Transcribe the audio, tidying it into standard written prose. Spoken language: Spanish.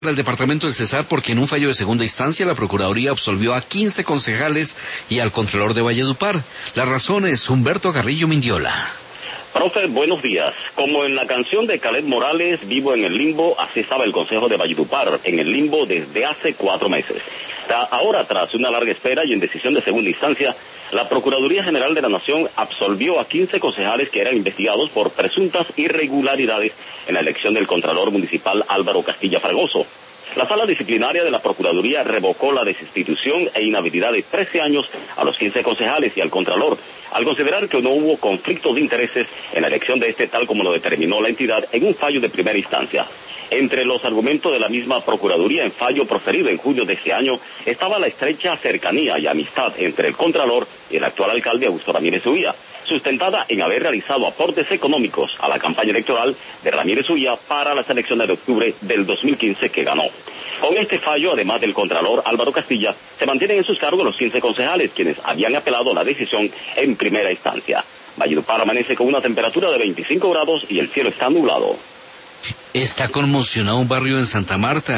El departamento del Cesar porque en un fallo de segunda instancia la Procuraduría absolvió a 15 concejales y al Contralor de Valledupar. La razón es Humberto Carrillo Mindiola. Profe, buenos días. Como en la canción de Caleb Morales, Vivo en el limbo, así estaba el Consejo de Valledupar, en el limbo desde hace 4 meses. Ahora, tras una larga espera y en decisión de segunda instancia, la Procuraduría General de la Nación absolvió a 15 concejales que eran investigados por presuntas irregularidades en la elección del Contralor Municipal Álvaro Castilla Fragoso. La Sala Disciplinaria de la Procuraduría revocó la destitución e inhabilidad de 13 años a los 15 concejales y al Contralor, al considerar que no hubo conflicto de intereses en la elección de tal como lo determinó la entidad en un fallo de primera instancia. Entre los argumentos de la misma Procuraduría en fallo proferido en junio de este año estaba la estrecha cercanía y amistad entre el Contralor y el actual alcalde Augusto Ramírez Uría, sustentada en haber realizado aportes económicos a la campaña electoral de Ramírez Uría para las elecciones de octubre del 2015 que ganó. Con este fallo, además del Contralor Álvaro Castilla, se mantienen en sus cargos los 15 concejales, quienes habían apelado la decisión en primera instancia. Valledupar amanece con una temperatura de 25 grados y el cielo está nublado. Está conmocionado un barrio en Santa Marta.